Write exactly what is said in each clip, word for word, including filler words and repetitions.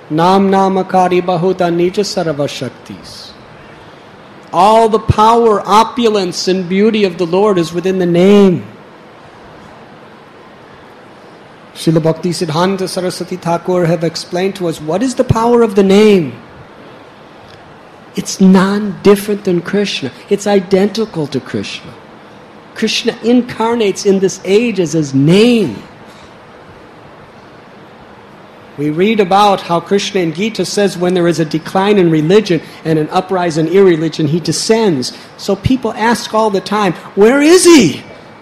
Nam namakari bahuta nija sarva shaktis. All the power, opulence, and beauty of the Lord is within the name. Srila Bhakti Siddhanta Saraswati Thakur have explained to us what is the power of the name. It's non-different than Krishna. It's identical to Krishna. Krishna incarnates in this age as his name. We read about how Krishna in Gita says when there is a decline in religion and an uprise in irreligion, he descends. So people ask all the time, where is he?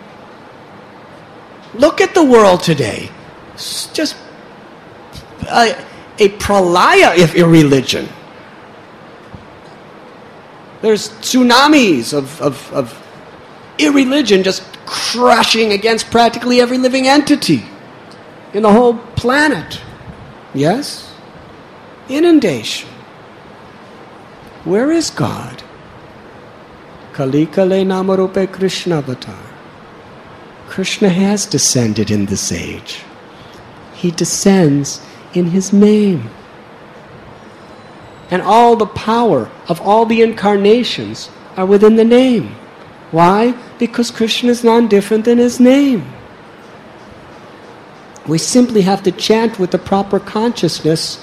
Look at the world today. It's just a, a pralaya of irreligion. There's tsunamis of, of, of irreligion just crashing against practically every living entity in the whole planet. Yes? Inundation. Where is God? Kali Kale Namarupe Krishna Avatar. Krishna has descended in this age. He descends in his name. And all the power of all the incarnations are within the name. Why? Because Krishna is non-different than his name. We simply have to chant with the proper consciousness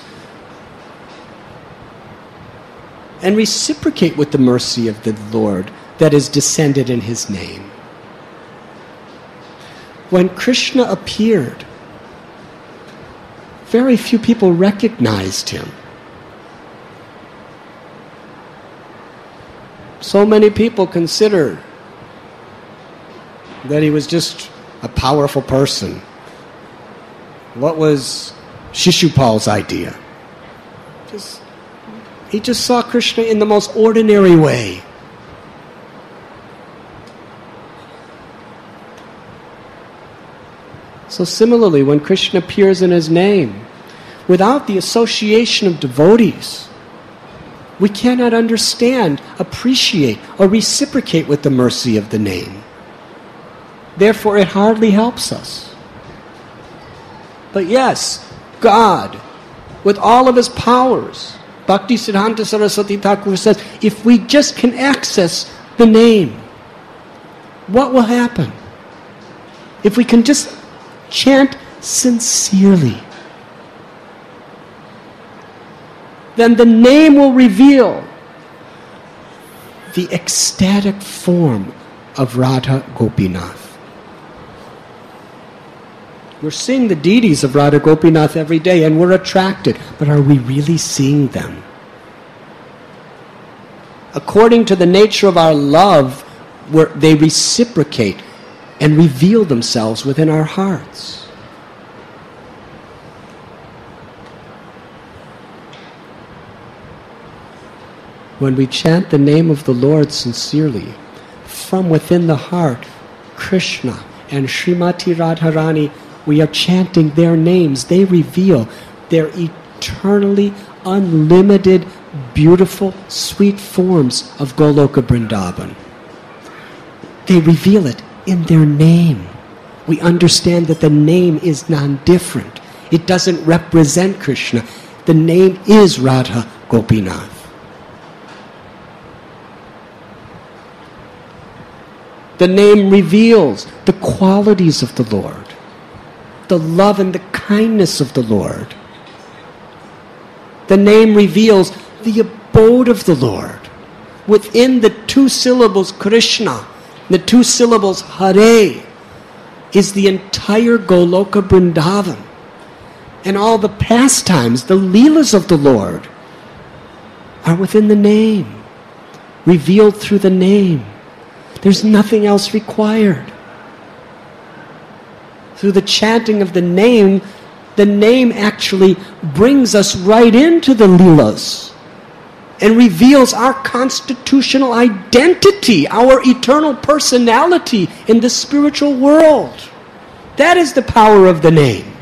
and reciprocate with the mercy of the Lord that is descended in his name. When Krishna appeared, very few people recognized him. So many people consider that he was just a powerful person. What was Shishupal's idea? Just, he just saw Krishna in the most ordinary way. So similarly, when Krishna appears in his name, without the association of devotees, we cannot understand, appreciate, or reciprocate with the mercy of the name. Therefore, it hardly helps us. But yes, God, with all of his powers, Bhakti Siddhanta Saraswati Thakur says, if we just can access the name, what will happen? If we can just chant sincerely, then the name will reveal the ecstatic form of Radha Gopinath. We're seeing the deities of Radha Gopinath every day and we're attracted, but are we really seeing them? According to the nature of our love, where they reciprocate and reveal themselves within our hearts. When we chant the name of the Lord sincerely, from within the heart, Krishna and Srimati Radharani, we are chanting their names. They reveal their eternally unlimited, beautiful, sweet forms of Goloka Vrindavan. They reveal it in their name. We understand that the name is non-different. It doesn't represent Krishna. The name is Radha Gopinath. The name reveals the qualities of the Lord, the love and the kindness of the Lord. The name reveals the abode of the Lord. Within the two syllables Krishna, the two syllables Hare, is the entire Goloka Vrindavan. And all the pastimes, the leelas of the Lord, are within the name, revealed through the name. There's nothing else required. Through the chanting of the name, the name actually brings us right into the leelas and reveals our constitutional identity, our eternal personality in the spiritual world. That is the power of the name.